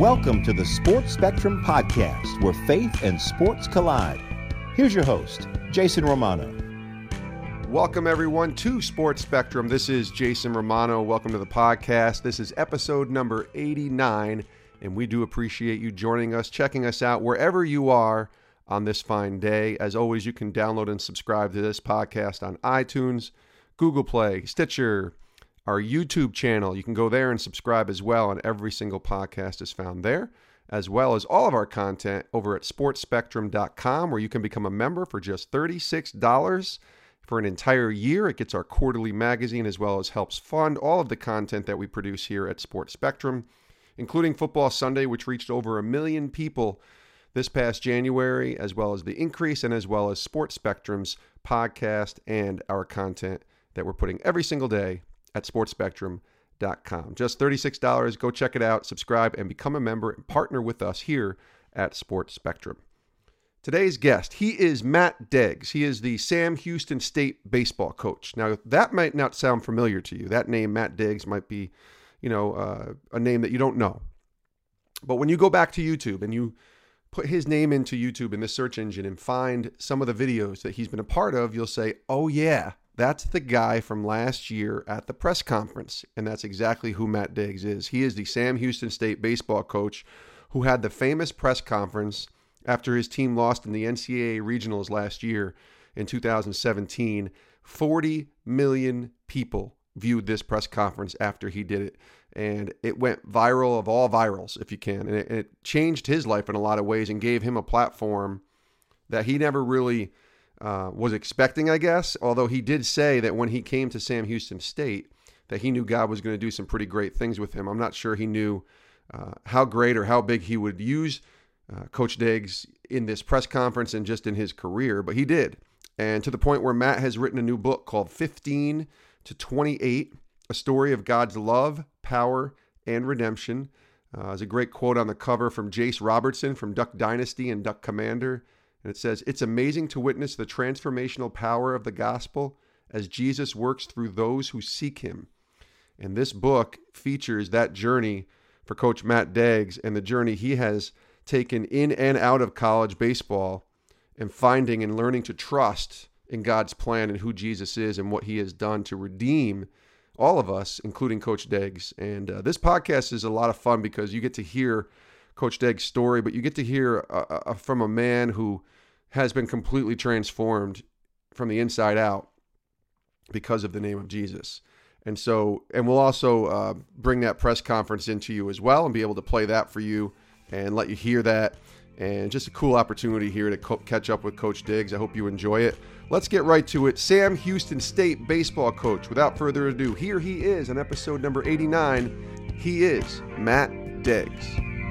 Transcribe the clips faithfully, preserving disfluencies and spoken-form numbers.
Welcome to the Sports Spectrum Podcast, where faith and sports collide. Here's your host, Jason Romano. Welcome, everyone, to Sports Spectrum. This is Jason Romano. Welcome to the podcast. This is episode number eighty-nine, and we do appreciate you joining us, checking us out wherever you are on this fine day. As always, you can download and subscribe to this podcast on iTunes, Google Play, Stitcher, our YouTube channel. You can go there and subscribe as well, and every single podcast is found there, as well as all of our content over at sports spectrum dot com, where you can become a member for just thirty-six dollars for an entire year. It gets our quarterly magazine, as well as helps fund all of the content that we produce here at Sports Spectrum, including Football Sunday, which reached over a million people this past January, as well as the increase, and as well as Sports Spectrum's podcast and our content that we're putting every single day at sports spectrum dot com. Just thirty-six dollars. Go check it out, subscribe, and become a member and partner with us here at Sports Spectrum. Today's guest, he is Matt Deggs. He is the Sam Houston State baseball coach. Now, that might not sound familiar to you. That name, Matt Deggs, might be, you know, uh, a name that you don't know. But when you go back to YouTube and you put his name into YouTube in the search engine and find some of the videos that he's been a part of, you'll say, oh yeah, that's the guy from last year at the press conference. And that's exactly who Matt Deggs is. He is the Sam Houston State baseball coach who had the famous press conference after his team lost in the N C double A regionals last year in two thousand seventeen. forty million people viewed this press conference after he did it. And it went viral of all virals, if you can. And it, it changed his life in a lot of ways and gave him a platform that he never really Uh, was expecting, I guess, although he did say that when he came to Sam Houston State that he knew God was going to do some pretty great things with him. I'm not sure he knew uh, how great or how big he would use uh, Coach Deggs in this press conference and just in his career, but he did. And to the point where Matt has written a new book called fifteen to twenty-eight, A Story of God's Love, Power, and Redemption. Uh, there's a great quote on the cover from Jace Robertson from Duck Dynasty and Duck Commander. And it says, "It's amazing to witness the transformational power of the gospel as Jesus works through those who seek him." And this book features that journey for Coach Matt Deggs and the journey he has taken in and out of college baseball and finding and learning to trust in God's plan and who Jesus is and what he has done to redeem all of us, including Coach Deggs. And uh, this podcast is a lot of fun because you get to hear Coach Deggs' story, but you get to hear uh, uh, from a man who has been completely transformed from the inside out because of the name of Jesus. And so, and we'll also uh, bring that press conference into you as well and be able to play that for you and let you hear that. And just a cool opportunity here to co- catch up with Coach Deggs. I hope you enjoy it. Let's get right to it. Sam Houston State baseball coach. Without further ado, here he is on episode number eighty-nine. He is Matt Deggs.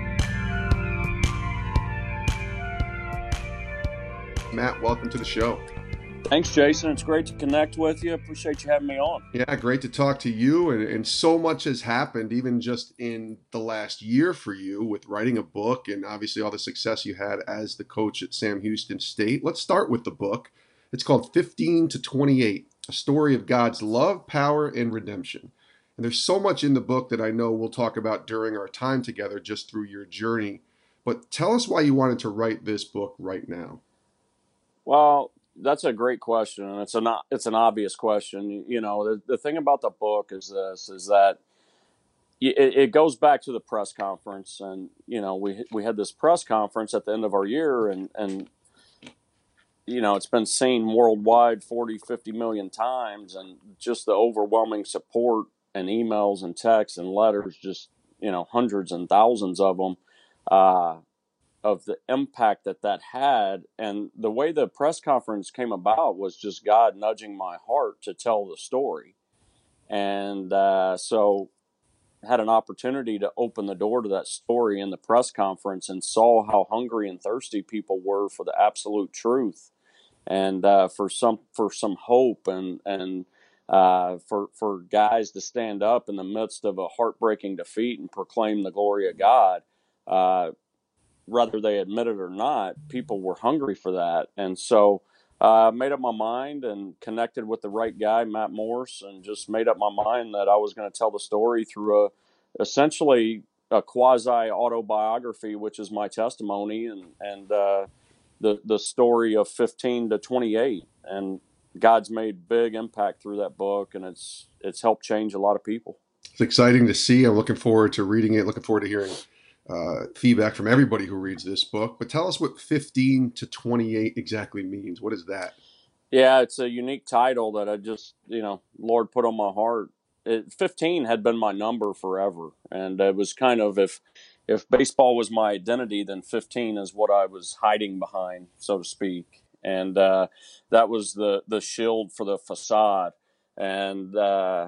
Matt, welcome to the show. Thanks, Jason. It's great to connect with you. Appreciate you having me on. Yeah, great to talk to you. And, and so much has happened, even just in the last year for you with writing a book and obviously all the success you had as the coach at Sam Houston State. Let's start with the book. It's called fifteen to twenty-eight, A Story of God's Love, Power, and Redemption. And there's so much in the book that I know we'll talk about during our time together just through your journey. But tell us why you wanted to write this book right now. Well, that's a great question, and it's an it's an obvious question. You know, the, the thing about the book is this: is that it, it goes back to the press conference, and you know, we we had this press conference at the end of our year, and and you know, it's been seen worldwide forty, fifty million times, and just the overwhelming support and emails and texts and letters, just you know, hundreds and thousands of them. Uh, of the impact that that had. And the way the press conference came about was just God nudging my heart to tell the story. And uh, so had an opportunity to open the door to that story in the press conference and saw how hungry and thirsty people were for the absolute truth and uh, for some for some hope and and uh, for for guys to stand up in the midst of a heartbreaking defeat and proclaim the glory of God. Uh, whether they admit it or not, people were hungry for that. And so I uh, made up my mind and connected with the right guy, Matt Morse, and just made up my mind that I was going to tell the story through a essentially a quasi autobiography, which is my testimony and and uh, the the story of fifteen to twenty-eight. And God's made big impact through that book, and it's it's helped change a lot of people. It's exciting to see. I'm looking forward to reading it. Looking forward to hearing uh, feedback from everybody who reads this book. But tell us what fifteen to twenty-eight exactly means. What is that? Yeah, it's a unique title that I just, you know, Lord put on my heart. It, fifteen had been my number forever, and it was kind of, if if baseball was my identity, then fifteen is what I was hiding behind, so to speak. And uh, that was the the shield for the facade. And uh,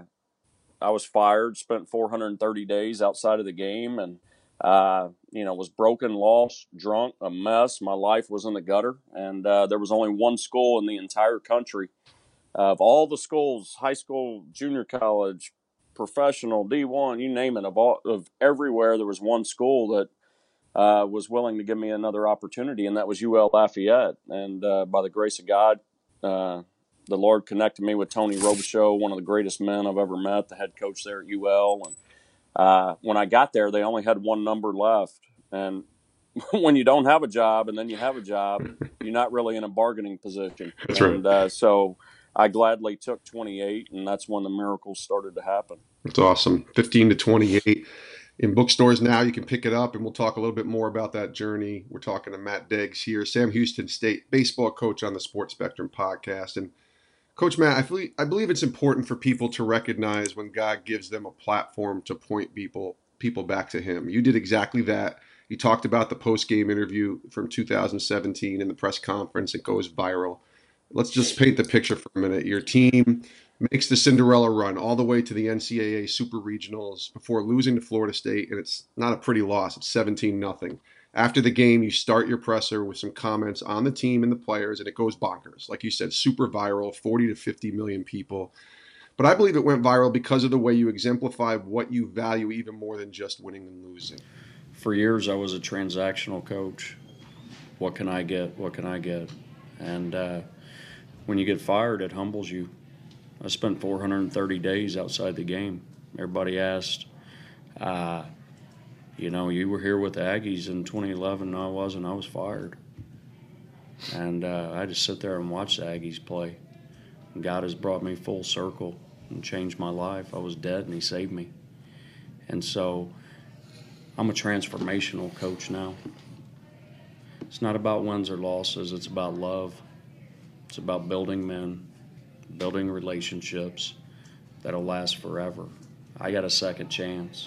I was fired, spent four hundred thirty days outside of the game, and uh, you know, was broken, lost, drunk, a mess. My life was in the gutter, and uh, there was only one school in the entire country. Of all the schools, high school, junior college, professional, D one, you name it, of all of everywhere, there was one school that uh, was willing to give me another opportunity, and that was U L Lafayette. And uh, by the grace of God, uh, the Lord connected me with Tony Robichaux, one of the greatest men I've ever met, the head coach there at U L. And uh, when I got there, they only had one number left. And when you don't have a job and then you have a job, you're not really in a bargaining position. That's and right. uh, so I gladly took twenty-eight, and that's when the miracles started to happen. That's awesome. fifteen to twenty-eight. In bookstores now, you can pick it up, and we'll talk a little bit more about that journey. We're talking to Matt Deggs here, Sam Houston State baseball coach on the Sports Spectrum podcast. And Coach Matt, I, feel, I believe it's important for people to recognize when God gives them a platform to point people people back to him. You did exactly that. You talked about the post-game interview from two thousand seventeen in the press conference. It goes viral. Let's just paint the picture for a minute. Your team makes the Cinderella run all the way to the N C double A Super Regionals before losing to Florida State, and it's not a pretty loss. It's seventeen nothing. After the game, you start your presser with some comments on the team and the players, and it goes bonkers. Like you said, super viral, forty to fifty million people. But I believe it went viral because of the way you exemplify what you value even more than just winning and losing. For years, I was a transactional coach. What can I get? What can I get? And uh, when you get fired, it humbles you. I spent four hundred thirty days outside the game. Everybody asked, uh, you know, you were here with the Aggies in twenty eleven. No, I wasn't. I was fired. And uh, I just sit there and watch the Aggies play. And God has brought me full circle and changed my life. I was dead, and he saved me. And so I'm a transformational coach now. It's not about wins or losses. It's about love. It's about building men, building relationships that'll last forever. I got a second chance.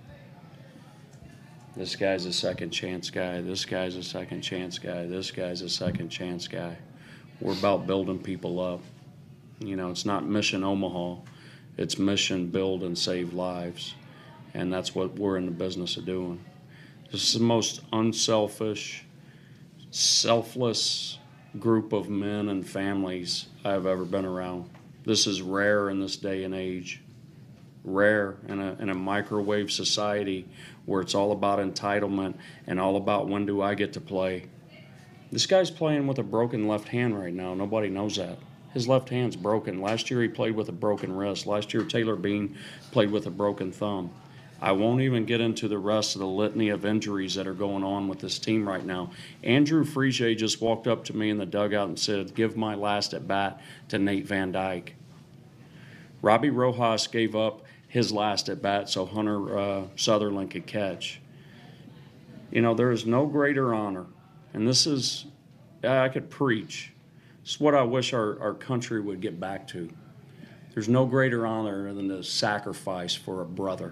This guy's a second chance guy. This guy's a second chance guy. This guy's a second chance guy. We're about building people up. You know, it's not mission Omaha. It's mission build and save lives. And that's what we're in the business of doing. This is the most unselfish, selfless group of men and families I've ever been around. This is rare in this day and age. Rare in a, in a microwave society where it's all about entitlement and all about when do I get to play. This guy's playing with a broken left hand right now. Nobody knows that. His left hand's broken. Last year he played with a broken wrist. Last year Taylor Bean played with a broken thumb. I won't even get into the rest of the litany of injuries that are going on with this team right now. Andrew Frigier just walked up to me in the dugout and said, give my last at bat to Nate Van Dyke. Robbie Rojas gave up his last at bat so Hunter uh, Sutherland could catch. You know, there is no greater honor, and this is, I could preach. It's what I wish our, our country would get back to. There's no greater honor than to sacrifice for a brother.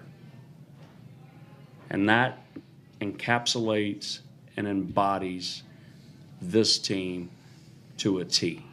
And that encapsulates and embodies this team to a T.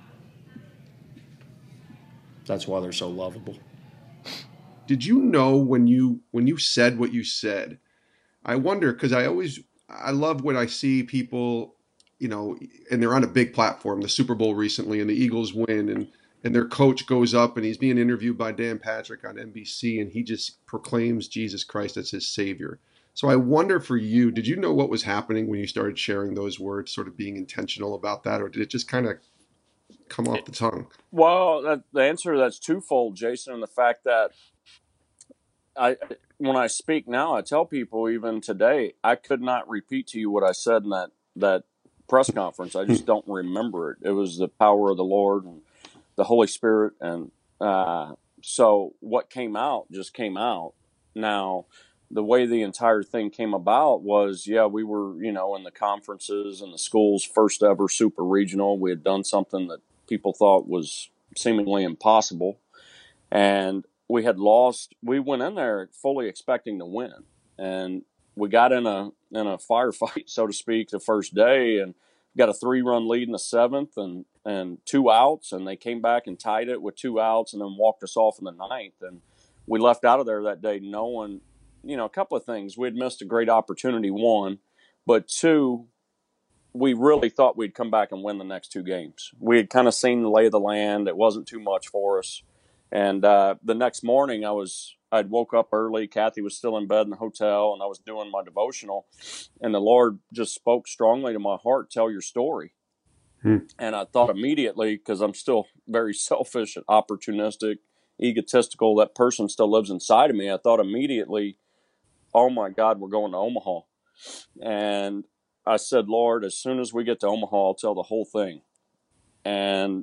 That's why they're so lovable. Did you know when you when you said what you said? I wonder, because I always I love when I see people, you know, and they're on a big platform, the Super Bowl recently, and the Eagles win, and and their coach goes up and he's being interviewed by Dan Patrick on N B C, and he just proclaims Jesus Christ as his Savior. So I wonder for you, did you know what was happening when you started sharing those words, sort of being intentional about that, or did it just kind of come off the tongue? Well, that, the answer to that's twofold, Jason, and the fact that I when I speak now, I tell people even today, I could not repeat to you what I said in that that press conference. I just don't remember it. It was the power of the Lord and the Holy Spirit, and uh, so what came out just came out. Now, the way the entire thing came about was, yeah, we were, you know, in the conferences and the school's first ever super regional. We had done something that people thought was seemingly impossible, and we had lost. We went in there fully expecting to win, and we got in a in a firefight, so to speak, the first day, and got a three run lead in the seventh, and and two outs, and they came back and tied it with two outs, and then walked us off in the ninth, and we left out of there that day knowing, you know, a couple of things. We had missed a great opportunity, one, but two, we really thought we'd come back and win the next two games. We had kind of seen the lay of the land. It wasn't too much for us. And uh, the next morning, I was I'd woke up early. Kathy was still in bed in the hotel, and I was doing my devotional. And the Lord just spoke strongly to my heart, tell your story. Hmm. And I thought immediately, because I'm still very selfish and opportunistic, egotistical, that person still lives inside of me. I thought immediately, oh my God, we're going to Omaha. And I said, Lord, as soon as we get to Omaha, I'll tell the whole thing. And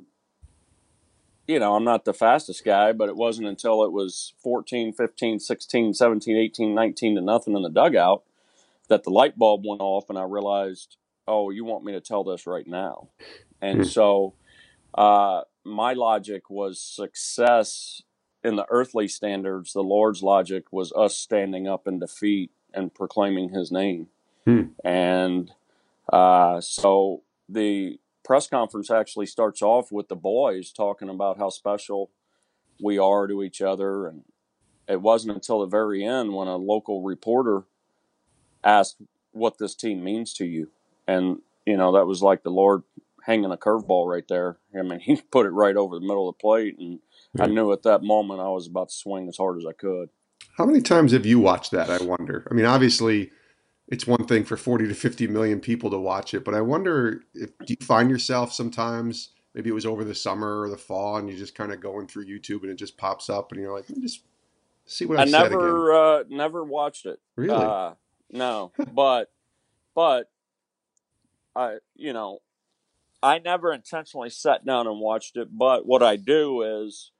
you know, I'm not the fastest guy, but it wasn't until it was fourteen, fifteen, sixteen, seventeen, eighteen, nineteen to nothing in the dugout that the light bulb went off, and I realized, oh, you want me to tell this right now. And mm. so uh, my logic was success in the earthly standards. The Lord's logic was us standing up in defeat and proclaiming his name. Mm. And uh, so the press conference actually starts off with the boys talking about how special we are to each other, and it wasn't until the very end when a local reporter asked what this team means to you, and you know, that was like the Lord hanging a curveball right there. I mean, he put it right over the middle of the plate, and yeah. I knew at that moment I was about to swing as hard as I could. How many times have you watched that, I wonder? I mean, obviously it's one thing for forty to fifty million people to watch it, but I wonder if, do you find yourself sometimes, maybe it was over the summer or the fall, and you're just kind of going through YouTube and it just pops up and you're like, let me just see what I, I said never, again. Uh, never watched it. Really? Uh, no, but, but I, you know, I never intentionally sat down and watched it, but what I do is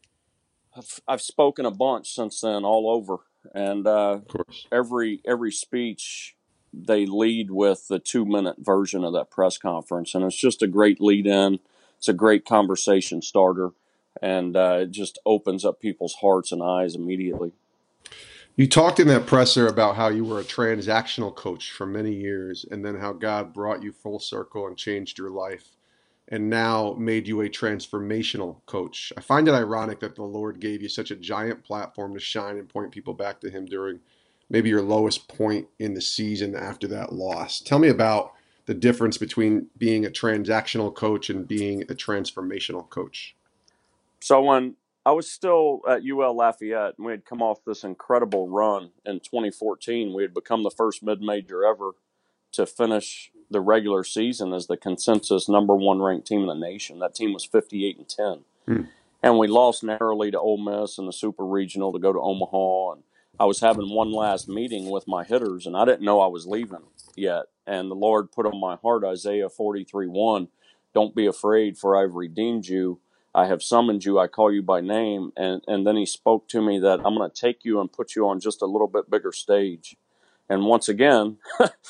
I've, I've spoken a bunch since then all over. And uh, of course, every every speech they lead with the two minute version of that press conference, and it's just a great lead in. It's a great conversation starter, and uh, it just opens up people's hearts and eyes immediately. You talked in that presser about how you were a transactional coach for many years, and then how God brought you full circle and changed your life, and now made you a transformational coach. I find it ironic that the Lord gave you such a giant platform to shine and point people back to him during maybe your lowest point in the season after that loss. Tell me about the difference between being a transactional coach and being a transformational coach. So when I was still at U L Lafayette, and we had come off this incredible run in twenty fourteen, we had become the first mid-major ever to finish the regular season as the consensus number one ranked team in the nation. That team was fifty-eight and ten. Hmm. And we lost narrowly to Ole Miss in the Super Regional to go to Omaha. And I was having one last meeting with my hitters, and I didn't know I was leaving yet. And the Lord put on my heart Isaiah forty-three one, don't be afraid, for I've redeemed you. I have summoned you. I call you by name. And, and then he spoke to me that I'm going to take you and put you on just a little bit bigger stage. And once again,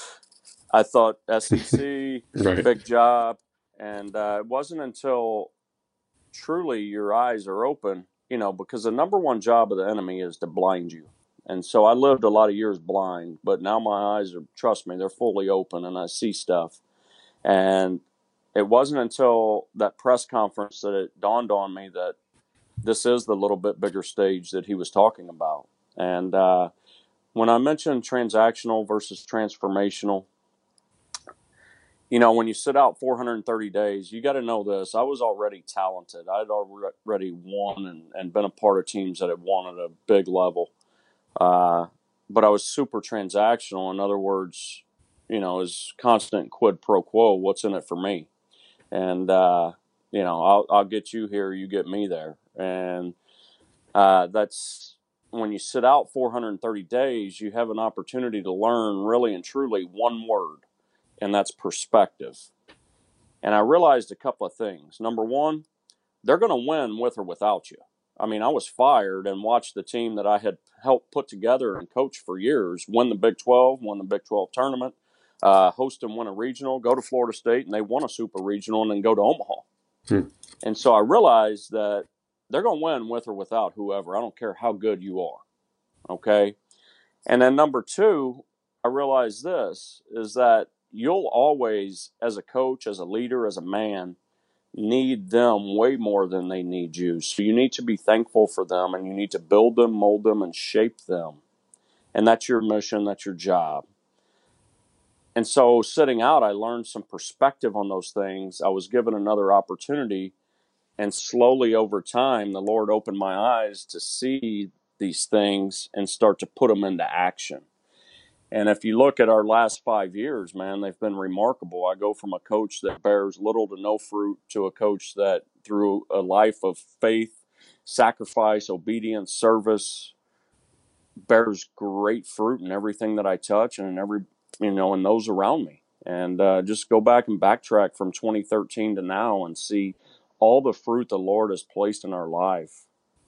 I thought S E C, right. Big job. And uh, it wasn't until truly your eyes are open, you know, because the number one job of the enemy is to blind you. And so I lived a lot of years blind, but now my eyes are, trust me, they're fully open and I see stuff. And it wasn't until that press conference that it dawned on me that this is the little bit bigger stage that he was talking about. And uh, when I mentioned transactional versus transformational, you know, when you sit out four hundred thirty days, you got to know this. I was already talented. I'd already won and, and been a part of teams that had won at a big level. Uh, but I was super transactional. In other words, you know, is constant quid pro quo. What's in it for me? And, uh, you know, I'll, I'll get you here. You get me there. And uh, that's when you sit out four hundred thirty days, you have an opportunity to learn really and truly one word, and that's perspective. And I realized a couple of things. Number one, they're going to win with or without you. I mean, I was fired and watched the team that I had helped put together and coach for years win the Big twelve, won the Big twelve tournament, uh, host and win a regional, go to Florida State, and they won a super regional, and then go to Omaha. Hmm. And so I realized that they're going to win with or without whoever. I don't care how good you are. Okay? And then number two, I realized this, is that you'll always, as a coach, as a leader, as a man, need them way more than they need you. So you need to be thankful for them, and you need to build them, mold them, and shape them. And that's your mission. That's your job. And so sitting out, I learned some perspective on those things. I was given another opportunity, and slowly over time, the Lord opened my eyes to see these things and start to put them into action. And if you look at our last five years, man, they've been remarkable. I go from a coach that bears little to no fruit to a coach that, through a life of faith, sacrifice, obedience, service, bears great fruit in everything that I touch and in every, you know, in those around me. And uh, just go back and backtrack from twenty thirteen to now and see all the fruit the Lord has placed in our life.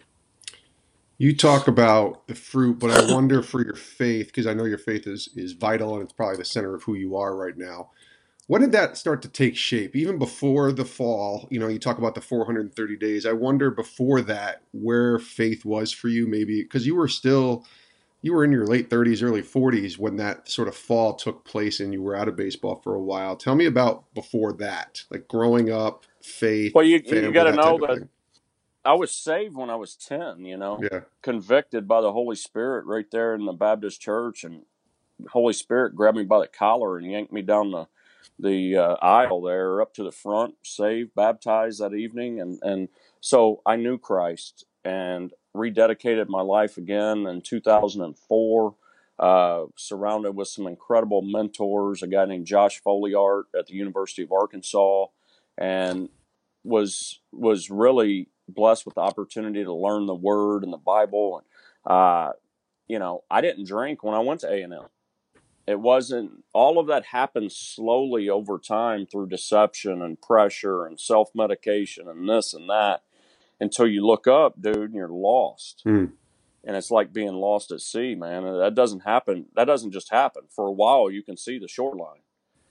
You talk about the fruit, but I wonder for your faith, because I know your faith is, is vital and it's probably the center of who you are right now. When did that start to take shape? Even before the fall, you know, you talk about the four hundred thirty days. I wonder before that where faith was for you, maybe because you were still, you were in your late thirties, early forties when that sort of fall took place and you were out of baseball for a while. Tell me about before that, like growing up, faith. Well, you, family, you got to that know type of that thing. I was saved when I was ten, you know, Yeah. convicted by the Holy Spirit right there in the Baptist church. And the Holy Spirit grabbed me by the collar and yanked me down the, the uh, aisle there up to the front, saved, baptized that evening. And, and so I knew Christ and rededicated my life again in two thousand four, uh, surrounded with some incredible mentors, a guy named Josh Foleyart at the University of Arkansas, and was was really blessed with the opportunity to learn the Word and the Bible. And, uh, you know, I didn't drink when I went to A and M. It wasn't, all of that happened slowly over time through deception and pressure and self-medication and this and that until you look up, dude, and you're lost. Mm. And it's like being lost at sea, man. And that doesn't happen. That doesn't just happen. For a while, you can see the shoreline.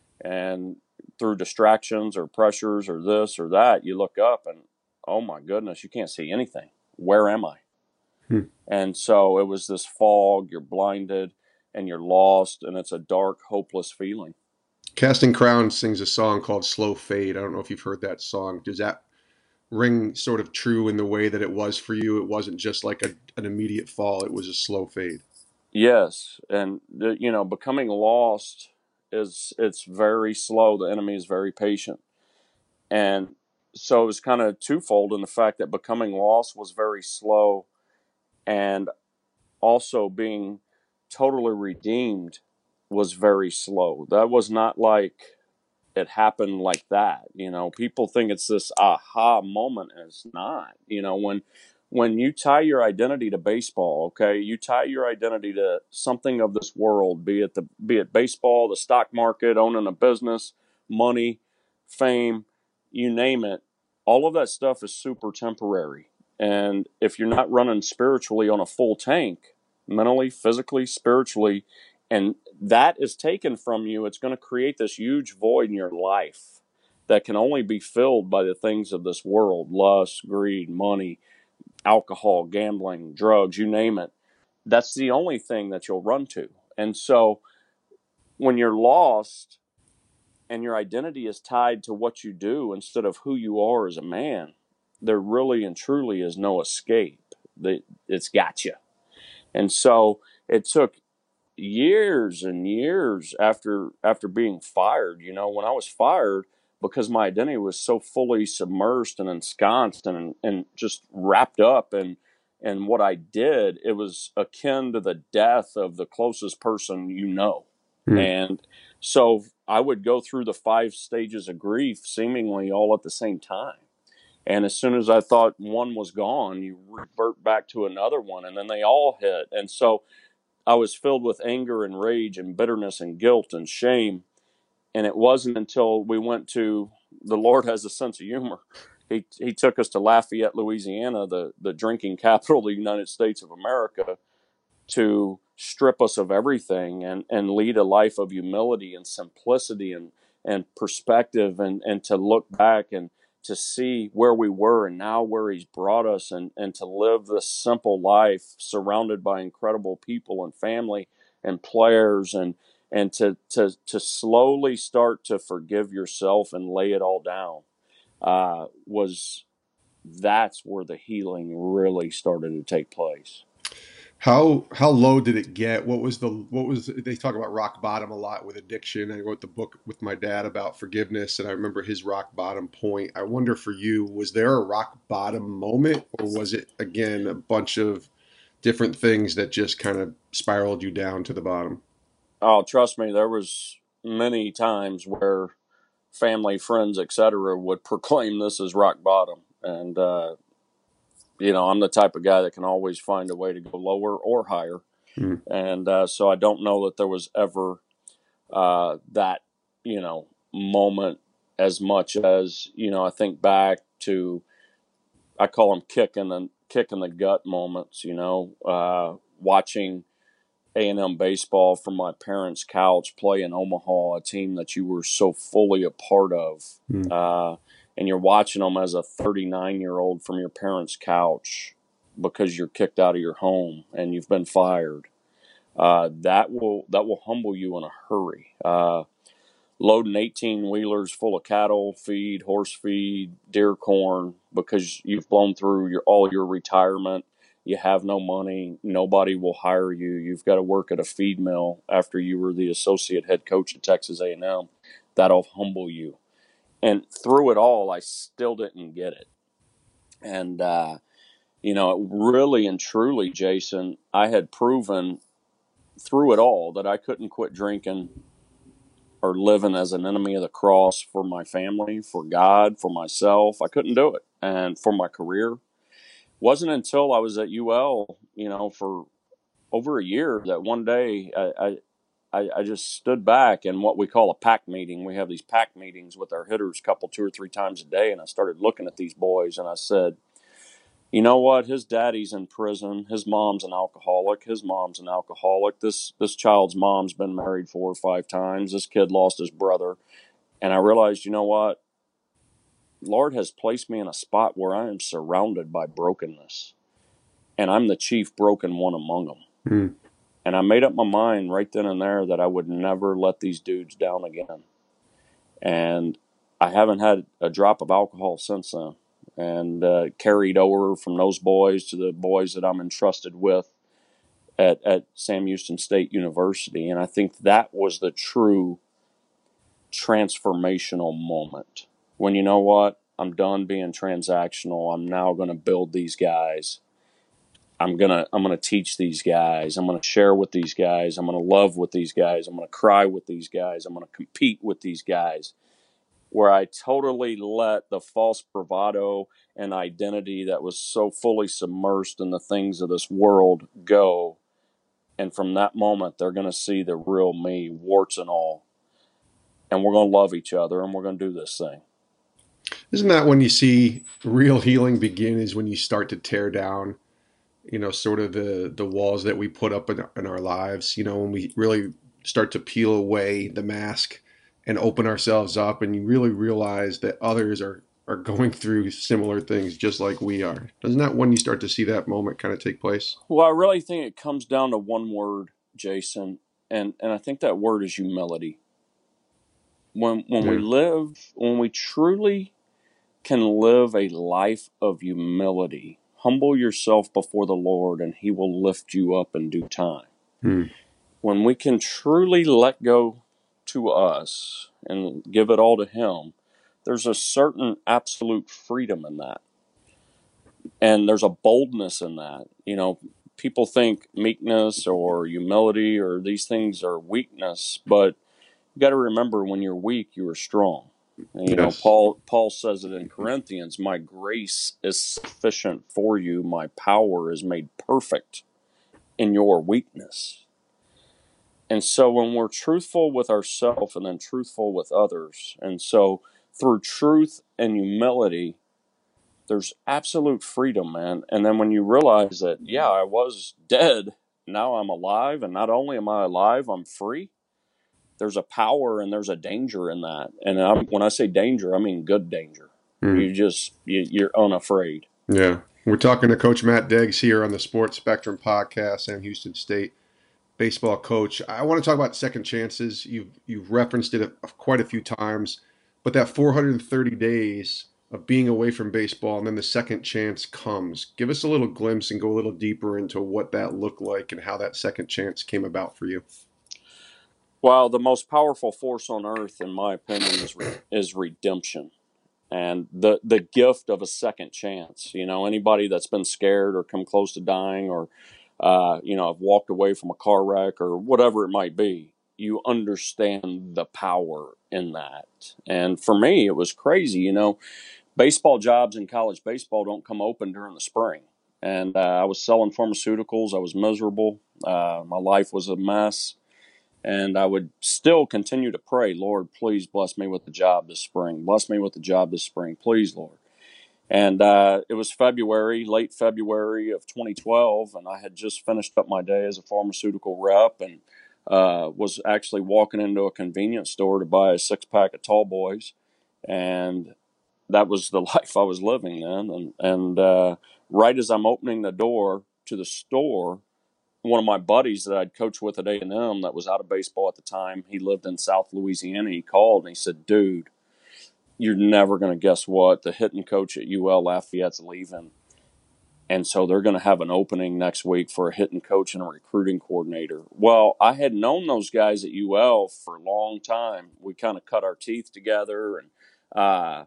And through distractions or pressures or this or that, you look up and, oh my goodness, you can't see anything. Where am I? Hmm. And so it was this fog, you're blinded and you're lost, and it's a dark, hopeless feeling. Casting Crowns sings a song called Slow Fade. I don't know if you've heard that song. Does that ring sort of true in the way that it was for you? It wasn't just like a, an immediate fall. It was a slow fade. Yes. And, the, you know, becoming lost is, it's very slow. The enemy is very patient. And so it was kind of twofold in the fact that becoming lost was very slow, and also being totally redeemed was very slow. That was not like it happened like that. You know, people think it's this aha moment, and it's not. You know, when when you tie your identity to baseball, okay, you tie your identity to something of this world, be it the be it baseball, the stock market, owning a business, money, fame, you name it, all of that stuff is super temporary. And if you're not running spiritually on a full tank, mentally, physically, spiritually, and that is taken from you, it's going to create this huge void in your life that can only be filled by the things of this world: lust, greed, money, alcohol, gambling, drugs, you name it. That's the only thing that you'll run to. And so when you're lost and your identity is tied to what you do instead of who you are as a man, there really and truly is no escape. It's got you. And so it took years and years after after being fired. You know, when I was fired, because my identity was so fully submersed and ensconced and and just wrapped up in in what I did, it was akin to the death of the closest person you know. Mm. And so I would go through the five stages of grief seemingly all at the same time. And as soon as I thought one was gone, you revert back to another one, and then they all hit. And so I was filled with anger and rage and bitterness and guilt and shame. And it wasn't until we went to, the Lord has a sense of humor. He he took us to Lafayette, Louisiana, the, the drinking capital of the United States of America, to strip us of everything and, and lead a life of humility and simplicity and, and perspective, and, and to look back and to see where we were and now where he's brought us, and, and to live this simple life surrounded by incredible people and family and players, and and to to to slowly start to forgive yourself and lay it all down, uh, was that's where the healing really started to take place. How how low did it get? What was the what was they talk about rock bottom a lot with addiction. I wrote the book with my dad about forgiveness, and I remember his rock bottom point. I wonder for you, was there a rock bottom moment, or was it again a bunch of different things that just kind of spiraled you down to the bottom? Oh, trust me, there was many times where family, friends, et cetera, would proclaim this as rock bottom, and uh, you know, I'm the type of guy that can always find a way to go lower or higher. Mm. And uh, so I don't know that there was ever uh, that, you know, moment as much as, you know, I think back to, I call them kick in the, kick in the gut moments, you know, uh, watching A and M baseball from my parents' couch play in Omaha, a team that you were so fully a part of. Mm. Uh, and you're watching them as a thirty-nine-year-old from your parents' couch because you're kicked out of your home and you've been fired. Uh, that will that will humble you in a hurry. Uh, loading eighteen-wheelers full of cattle feed, horse feed, deer corn, because you've blown through your all your retirement. You have no money. Nobody will hire you. You've got to work at a feed mill after you were the associate head coach at Texas A and M. That'll humble you. And through it all, I still didn't get it. And, uh, you know, really and truly, Jason, I had proven through it all that I couldn't quit drinking or living as an enemy of the cross for my family, for God, for myself. I couldn't do it. And for my career. Wasn't until I was at U L, you know, for over a year that one day I, I, I just stood back in what we call a pack meeting. We have these pack meetings with our hitters a couple, two or three times a day. And I started looking at these boys and I said, you know what? His daddy's in prison. His mom's an alcoholic. His mom's an alcoholic. This, this child's mom's been married four or five times. This kid lost his brother. And I realized, you know what? Lord has placed me in a spot where I am surrounded by brokenness, and I'm the chief broken one among them. Mm. And I made up my mind right then and there that I would never let these dudes down again. And I haven't had a drop of alcohol since then, and uh, carried over from those boys to the boys that I'm entrusted with at, at Sam Houston State University. And I think that was the true transformational moment. When you know what, I'm done being transactional. I'm now going to build these guys. I'm going to I'm going to teach these guys. I'm going to share with these guys. I'm going to love with these guys. I'm going to cry with these guys. I'm going to compete with these guys. Where I totally let the false bravado and identity that was so fully submersed in the things of this world go. And from that moment, they're going to see the real me, warts and all. And we're going to love each other, and we're going to do this thing. Isn't that when you see real healing begin, is when you start to tear down, you know, sort of the, the walls that we put up in, in our lives, you know, when we really start to peel away the mask and open ourselves up, and you really realize that others are, are going through similar things just like we are. Isn't that when you start to see that moment kind of take place? Well, I really think it comes down to one word, Jason, and, and I think that word is humility. When when yeah. we live, when we truly can live a life of humility, humble yourself before the Lord and he will lift you up in due time. Hmm. When we can truly let go to us and give it all to him, there's a certain absolute freedom in that. And there's a boldness in that. You know, people think meekness or humility or these things are weakness, but you got to remember when you're weak, you are strong. You know, Yes. Paul Paul says it in Corinthians, my grace is sufficient for you, my power is made perfect in your weakness. And so when we're truthful with ourselves and then truthful with others, and so through truth and humility, there's absolute freedom, man. And then when you realize that, yeah, I was dead, now I'm alive, and not only am I alive, I'm free. There's a power and there's a danger in that. And I'm, when I say danger, I mean good danger. Mm. You just, you, you're unafraid. Yeah. We're talking to Coach Matt Deggs here on the Sports Spectrum podcast, Sam Houston State baseball coach. I want to talk about second chances. You've, you've referenced it a, quite a few times, but that four hundred thirty days of being away from baseball and then the second chance comes. Give us a little glimpse and go a little deeper into what that looked like and how that second chance came about for you. Well, the most powerful force on earth, in my opinion, is re- is redemption, and the the gift of a second chance. You know, anybody that's been scared or come close to dying, or uh, you know, have walked away from a car wreck or whatever it might be, you understand the power in that. And for me, it was crazy. You know, baseball jobs in college baseball don't come open during the spring, and uh, I was selling pharmaceuticals. I was miserable. Uh, my life was a mess. And I would still continue to pray, Lord, please bless me with the job this spring. Bless me with the job this spring. Please, Lord. And uh, it was February, late February of twenty twelve, and I had just finished up my day as a pharmaceutical rep and uh, was actually walking into a convenience store to buy a six-pack of Tall Boys. And that was the life I was living then. And, and uh, right as I'm opening the door to the store, one of my buddies that I'd coached with at A and M that was out of baseball at the time, he lived in South Louisiana. He called and he said, dude, you're never going to guess what? The hitting coach at U L Lafayette's leaving. And so they're going to have an opening next week for a hitting coach and a recruiting coordinator. Well, I had known those guys at U L for a long time. We kind of cut our teeth together, and uh,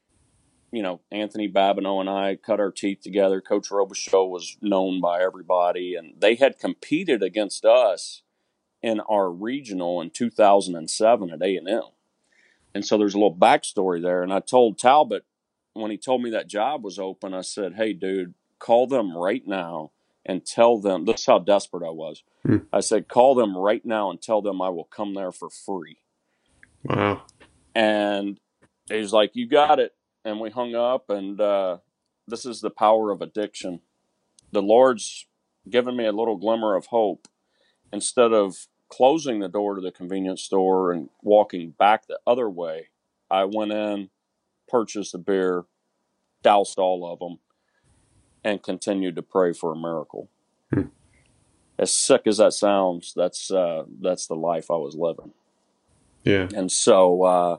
you know, Anthony Babineau and I cut our teeth together. Coach Robichaux was known by everybody, and they had competed against us in our regional in two thousand seven at A and M. And so there's a little backstory there. And I told Talbot, when he told me that job was open, I said, hey, dude, call them right now and tell them, this is how desperate I was. Hmm. I said, call them right now and tell them I will come there for free. Wow. And he's like, you got it. And we hung up, and uh, this is the power of addiction. The Lord's given me a little glimmer of hope. Instead of closing the door to the convenience store and walking back the other way, I went in, purchased a beer, doused all of them, and continued to pray for a miracle. Hmm. As sick as that sounds, that's uh, that's the life I was living. Yeah. And so uh,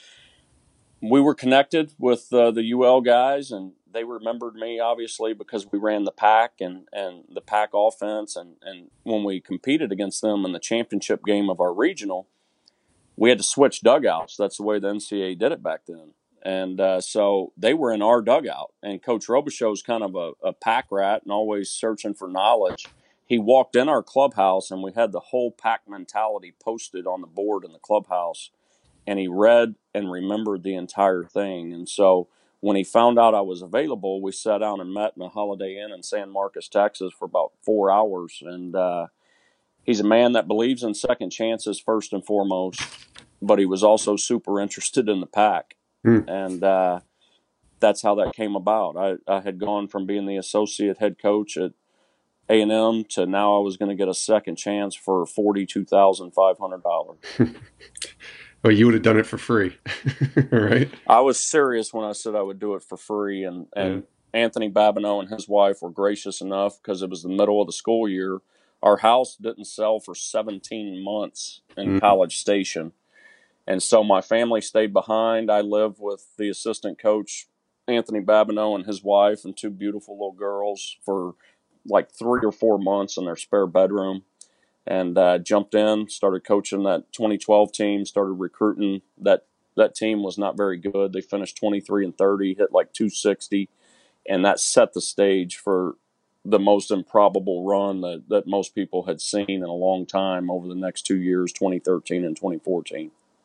we were connected with uh, the U L guys, and they remembered me, obviously, because we ran the pack and, and the pack offense. And, and when we competed against them in the championship game of our regional, we had to switch dugouts. That's the way the N C A A did it back then. And uh, so they were in our dugout. And Coach Robichaux's kind of a, a pack rat and always searching for knowledge. He walked in our clubhouse, and we had the whole pack mentality posted on the board in the clubhouse. And he read and remembered the entire thing. And so when he found out I was available, we sat down and met in a Holiday Inn in San Marcos, Texas for about four hours. And uh, he's a man that believes in second chances first and foremost, but he was also super interested in the pack. Hmm. And uh, that's how that came about. I, I had gone from being the associate head coach at A and M to now I was going to get a second chance for forty-two thousand five hundred dollars. Well, you would have done it for free, right? I was serious when I said I would do it for free, and, and yeah. Anthony Babineau and his wife were gracious enough because it was the middle of the school year. Our house didn't sell for seventeen months in mm. College Station, and so my family stayed behind. I lived with the assistant coach, Anthony Babineau, and his wife and two beautiful little girls for like three or four months in their spare bedroom. And uh, jumped in, started coaching that twenty twelve team, started recruiting. That that team was not very good. They finished twenty-three and thirty, hit like two sixty, and that set the stage for the most improbable run that, that most people had seen in a long time over the next two years, twenty thirteen and twenty fourteen.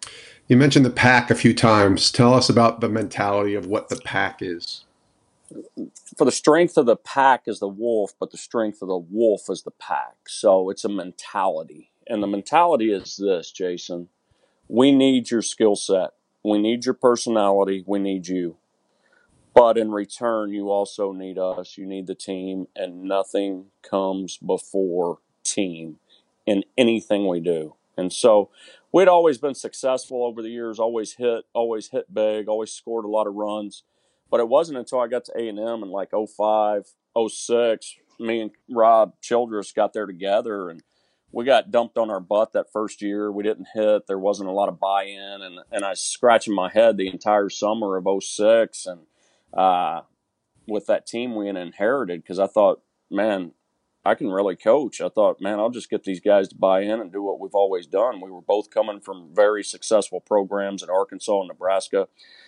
You mentioned the pack a few times. Tell us about the mentality of what the pack is. For the strength of the pack is the wolf, but the strength of the wolf is the pack. So it's a mentality. And the mentality is this, Jason. We need your skill set. We need your personality. We need you. But in return, you also need us. You need the team. And nothing comes before team in anything we do. And so we'd always been successful over the years, always hit, always hit big, always scored a lot of runs. But it wasn't until I got to A and M in like oh five, oh six, me and Rob Childress got there together, and we got dumped on our butt that first year. We didn't hit. There wasn't a lot of buy-in, and, and I was scratching my head the entire summer of oh six and uh, with that team we had inherited, because I thought, man, I can really coach. I thought, man, I'll just get these guys to buy in and do what we've always done. We were both coming from very successful programs in Arkansas and Nebraska.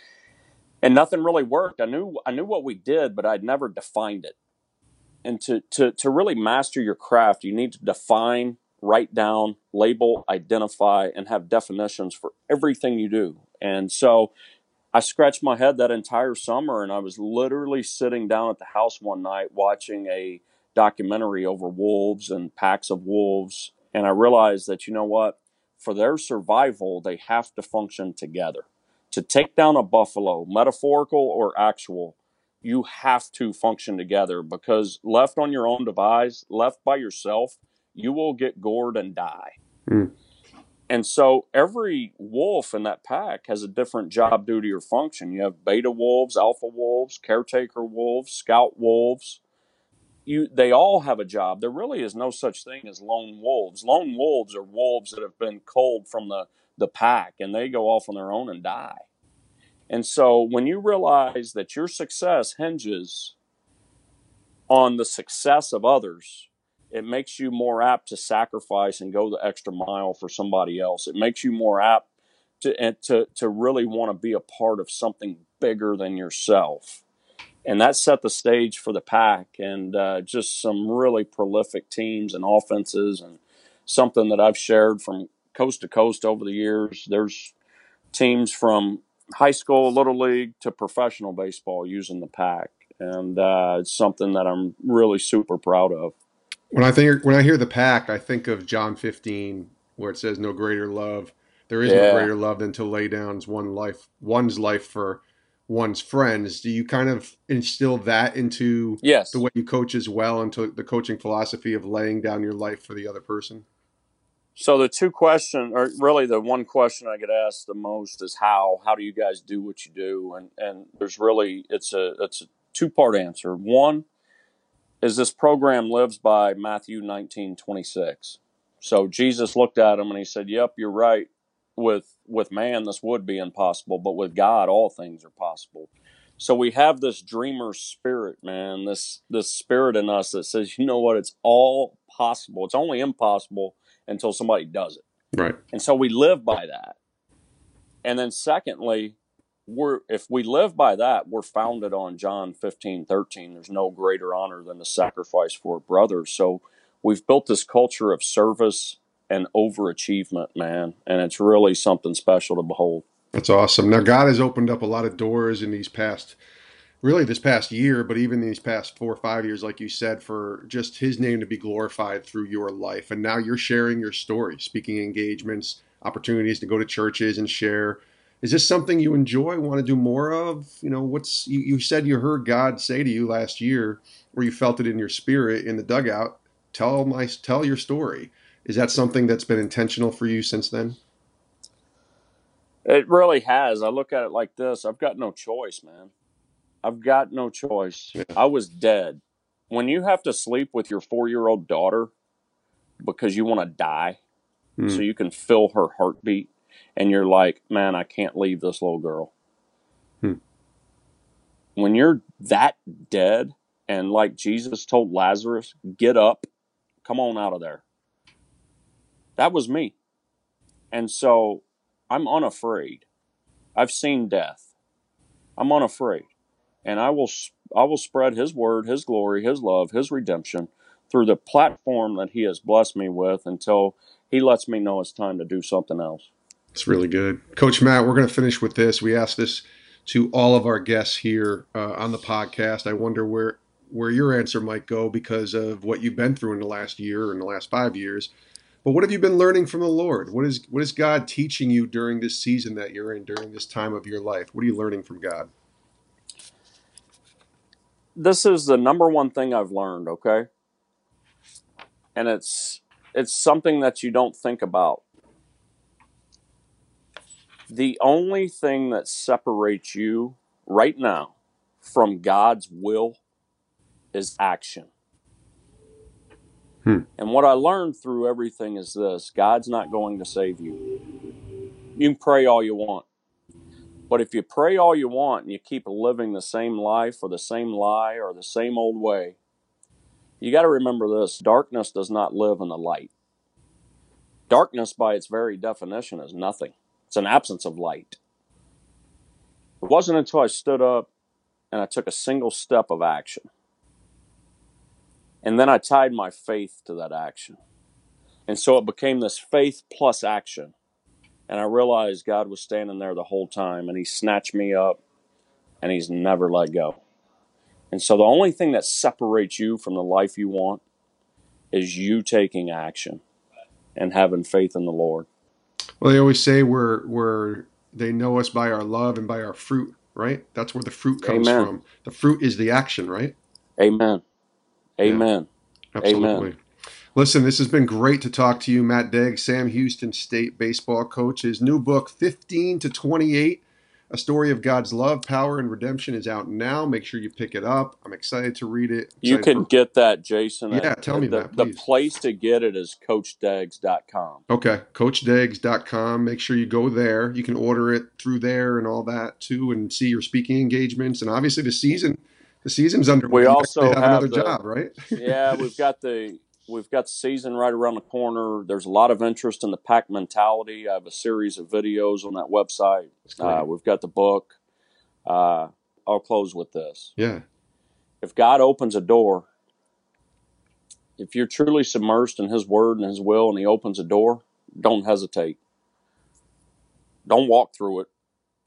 And nothing really worked. I knew I knew what we did, but I'd never defined it. And to, to, to really master your craft, you need to define, write down, label, identify, and have definitions for everything you do. And so I scratched my head that entire summer, and I was literally sitting down at the house one night watching a documentary over wolves and packs of wolves. And I realized that, you know what, for their survival, they have to function together. To take down a buffalo, metaphorical or actual, you have to function together, because left on your own device, left by yourself, you will get gored and die. Mm. And so every wolf in that pack has a different job, duty, or function. You have beta wolves, alpha wolves, caretaker wolves, scout wolves. You, they all have a job. There really is no such thing as lone wolves. Lone wolves are wolves that have been culled from the, the pack, and they go off on their own and die. And so when you realize that your success hinges on the success of others, it makes you more apt to sacrifice and go the extra mile for somebody else. It makes you more apt to, to, to really want to be a part of something bigger than yourself. And that set the stage for the pack, and uh, just some really prolific teams and offenses, and something that I've shared from coast to coast over the years. There's teams from high school, little league to professional baseball using the pack. And uh, it's something that I'm really super proud of. When I think, when I hear the pack, I think of John fifteen, where it says, "No greater love, there is Yeah. no greater love than to lay down one life, one's life for one's friends." Do you kind of instill that into Yes. the way you coach as well, into the coaching philosophy of laying down your life for the other person? So the two questions, or really the one question I get asked the most, is how. How do you guys do what you do? And and there's really it's a it's a two part answer. One is this program lives by Matthew nineteen twenty-six. So Jesus looked at him and he said, "Yep, you're right. With with man, this would be impossible, but with God, all things are possible." So we have this dreamer spirit, man. This this spirit in us that says, you know what, it's all possible. It's only impossible until somebody does it. Right. And so we live by that. And then secondly, we're if we live by that, we're founded on John fifteen thirteen. There's no greater honor than the sacrifice for a brother. So we've built this culture of service and overachievement, man. And it's really something special to behold. That's awesome. Now, God has opened up a lot of doors in these past really this past year, but even these past four or five years, like you said, for just his name to be glorified through your life. And now you're sharing your story, speaking engagements, opportunities to go to churches and share. Is this something you enjoy, want to do more of? You know, what's you, you said you heard God say to you last year, or you felt it in your spirit in the dugout. Tell my tell your story. Is that something that's been intentional for you since then? It really has. I look at it like this. I've got no choice, man. I've got no choice. Yeah. I was dead. When you have to sleep with your four-year-old daughter because you want to die mm. so you can feel her heartbeat, and you're like, man, I can't leave this little girl. Hmm. When you're that dead, and like Jesus told Lazarus, get up, come on out of there. That was me. And so I'm unafraid. I've seen death. I'm unafraid. And I will I will spread his word, his glory, his love, his redemption through the platform that he has blessed me with until he lets me know it's time to do something else. It's really good. Coach Matt, we're going to finish with this. We asked this to all of our guests here uh, on the podcast. I wonder where where your answer might go because of what you've been through in the last year or in the last five years. But what have you been learning from the Lord? What is what is God teaching you during this season that you're in, during this time of your life? What are you learning from God? This is the number one thing I've learned, okay? And it's it's something that you don't think about. The only thing that separates you right now from God's will is action. Hmm. And what I learned through everything is this: God's not going to save you. You can pray all you want. But if you pray all you want and you keep living the same life or the same lie or the same old way, you got to remember this: darkness does not live in the light. Darkness, by its very definition, is nothing. It's an absence of light. It wasn't until I stood up and I took a single step of action, and then I tied my faith to that action. And so it became this faith plus action. And I realized God was standing there the whole time, and he snatched me up, and he's never let go. And so the only thing that separates you from the life you want is you taking action and having faith in the Lord. Well, they always say we're, we're, they know us by our love and by our fruit, right? That's where the fruit comes Amen. from. The fruit is the action, right? Amen. Amen. Yeah, absolutely. Amen. Listen, this has been great to talk to you, Matt Deggs, Sam Houston State baseball coach. His new book, fifteen to twenty-eight, A Story of God's Love, Power, and Redemption, is out now. Make sure you pick it up. I'm excited to read it. Excited You can for... get that, Jason. Yeah, at, tell me the, that, please. The place to get it is coach deggs dot com. Okay, coach deggs dot com. Make sure you go there. You can order it through there and all that, too, and see your speaking engagements. And obviously the season, the season's underway. We You also have, have another the, job, right? yeah, we've got the... We've got the season right around the corner. There's a lot of interest in the Pack mentality. I have a series of videos on that website. Uh, we've got the book. Uh, I'll close with this. Yeah. If God opens a door, if you're truly submersed in his word and his will, and he opens a door, don't hesitate. Don't walk through it.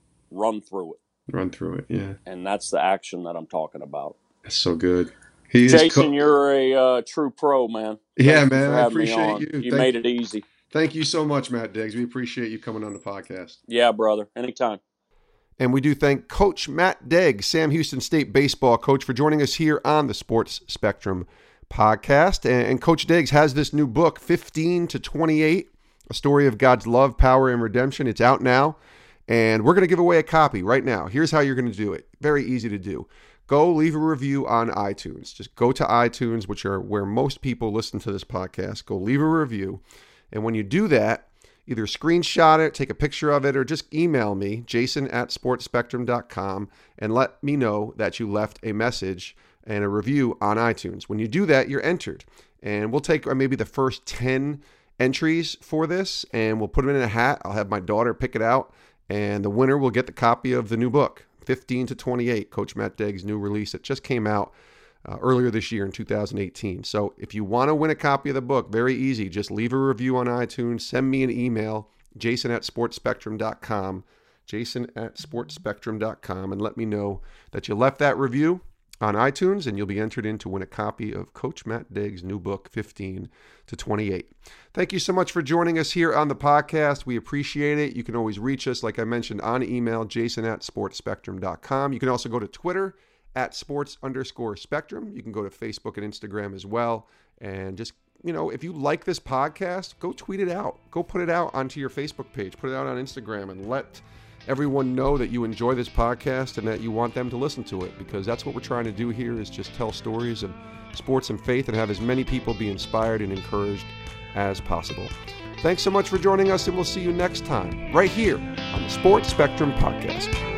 Run through it. Run through it, yeah. And that's the action that I'm talking about. That's so good. He Jason, co- you're a uh, true pro, man. Yeah, Thank man. I appreciate you. You Thank made you. it easy. Thank you so much, Matt Deggs. We appreciate you coming on the podcast. Yeah, brother. Anytime. And we do thank Coach Matt Deggs, Sam Houston State baseball coach, for joining us here on the Sports Spectrum podcast. And Coach Deggs has this new book, fifteen to twenty-eight, A Story of God's Love, Power, and Redemption. It's out now, and we're going to give away a copy right now. Here's how you're going to do it. Very easy to do. Go leave a review on iTunes. Just go to iTunes, which are where most people listen to this podcast. Go leave a review. And when you do that, either screenshot it, take a picture of it, or just email me, jason at sports spectrum dot com, and let me know that you left a message and a review on iTunes. When you do that, you're entered. And we'll take maybe the first ten entries for this, and we'll put them in a hat. I'll have my daughter pick it out, and the winner will get the copy of the new book, fifteen to twenty-eight, Coach Matt Deggs' new release. It just came out uh, earlier this year in two thousand eighteen. So if you want to win a copy of the book, very easy. Just leave a review on iTunes. Send me an email, jason at sports spectrum dot com, jason at sports spectrum dot com, and let me know that you left that review on iTunes, and you'll be entered in to win a copy of Coach Matt Deggs' new book, fifteen to twenty-eight. Thank you so much for joining us here on the podcast. We appreciate it. You can always reach us, like I mentioned, on email, jason at sports spectrum dot com. You can also go to Twitter at sports underscore spectrum. You can go to Facebook and Instagram as well. And just, you know, if you like this podcast, go tweet it out. Go put it out onto your Facebook page. Put it out on Instagram and let everyone know that you enjoy this podcast and that you want them to listen to it, because that's what we're trying to do here, is just tell stories of sports and faith and have as many people be inspired and encouraged as possible. Thanks so much for joining us, and we'll see you next time right here on the Sports Spectrum Podcast.